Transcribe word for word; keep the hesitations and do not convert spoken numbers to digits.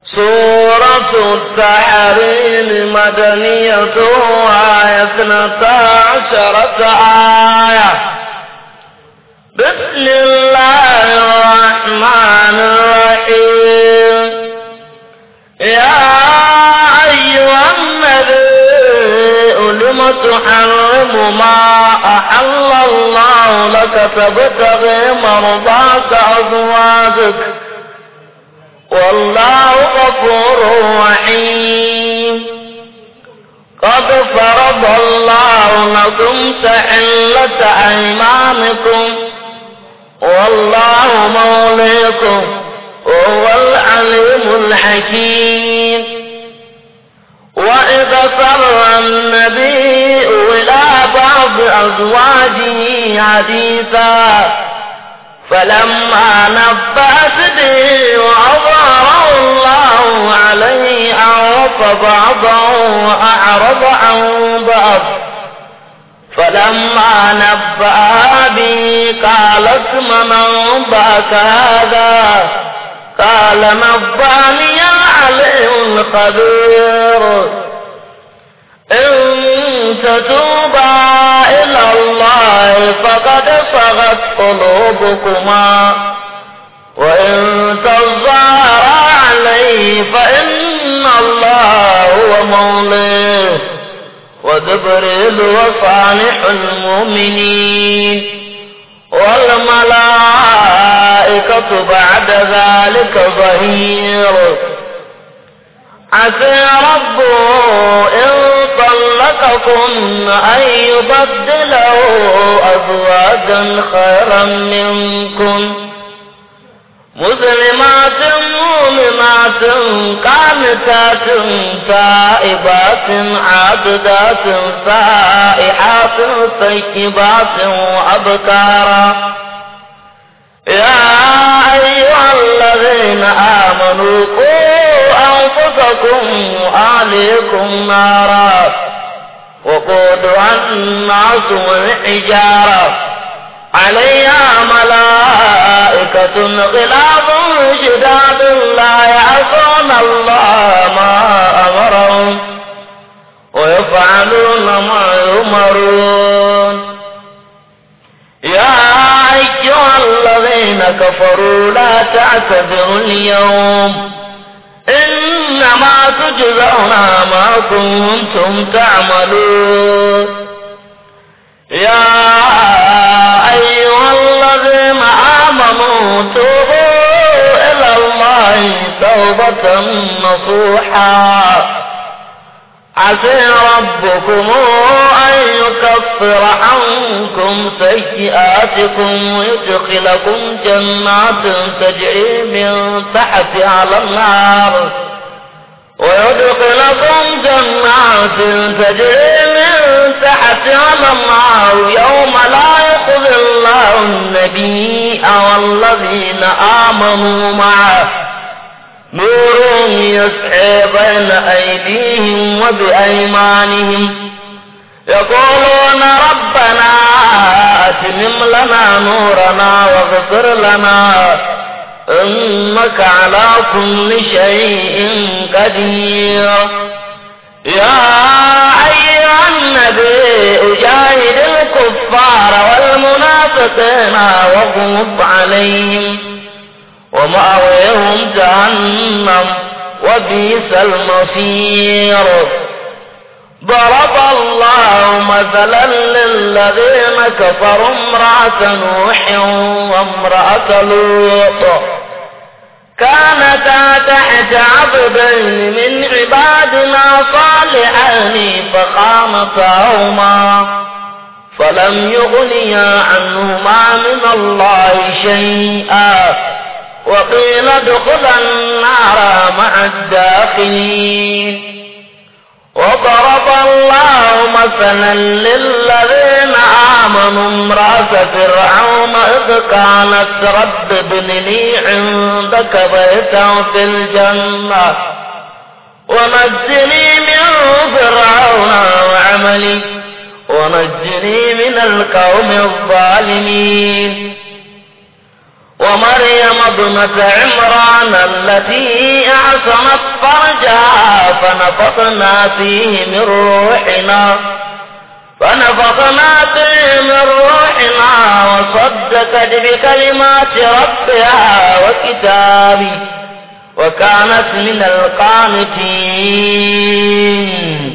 سورة التحريم مدنية وآية اثنتا عشرة آية. بسم الله الرحمن الرحيم. يا أيها النبي لم تحرم ما أحل الله لك تبتغي مرضات أزواجك والله غفور رحيم. قد فرض الله لكم تحلة أيمانكم والله موليكم وهو العليم الحكيم. وإذا سر النبي إلى بعض أزواجه حديثا فلما نبأت به وأظهره الله عليه عرف بعضه وأعرض عن بعض. فلما نبأ به قالت من أنبأك هذا؟ قال نبأني العليم الخبير. إن تتوبا إلى الله فقد صغت قلوبكما وإن تظاهرا عليه فإن الله هو مولاه وجبريل وصالح المؤمنين والملائكة بعد ذلك ظهير. عسى ربه إن طلقكن أن يبدله أزواجا خيرا منكن مسلمات مؤمنات قانتات تائبات عابدات سائحات طيبات وأبكارا. يا أيها الذين آمنوا قوا أنفسكم وأهليكم نارا وقودها الناس والحجارة عليها ملائكة غلاظ شداد لا يعصون الله ما أمرهم ويفعلون ما يؤمرون. يا أيها الذين كفروا لا تعتذروا اليوم إنما تجزون ما كنتم تعملون. يا أيها الذين آمنوا توبوا إلى الله توبة نصوحا. عسى ربكم أن يكفر عنكم سيئاتكم ويدخلكم جنات تجري من تحتها الأنهار ويدخلكم جنات تجري من تحتها الأنهار يوم لا يخزي الله النبي والذين آمنوا معه نور يسعى بين أيديهم وبأيمانهم يقولون ربنا أتمم لنا نورنا واغفر لنا إنك على كل شيء قدير. يا أيها النبي جاهد الكفار والمنافقين واغلظ عليهم ومأويهم جهنم وبئس المصير. ضرب الله مثلا للذين كفروا امرأة نوح وامرأة لوط كانتا تحت عبدين من عبادنا صالحين فخانتاهما فلم يغنيا عنهما من الله شيئا وقيل ادخلا النار مع الداخلين. وضرب الله مثلا للذين آمنوا امرأة فرعون إذ قالت رب ابن لي عندك بيتا في الجنة ونجني من فرعون وعمله ونجني من القوم الظالمين. ومريم ابنة عمران التي أحصنت فرجها فنفخنا فيه من روحنا فنفخنا فيه من روحنا وصدقت بكلمات ربها وكتابه وكانت من القانتين.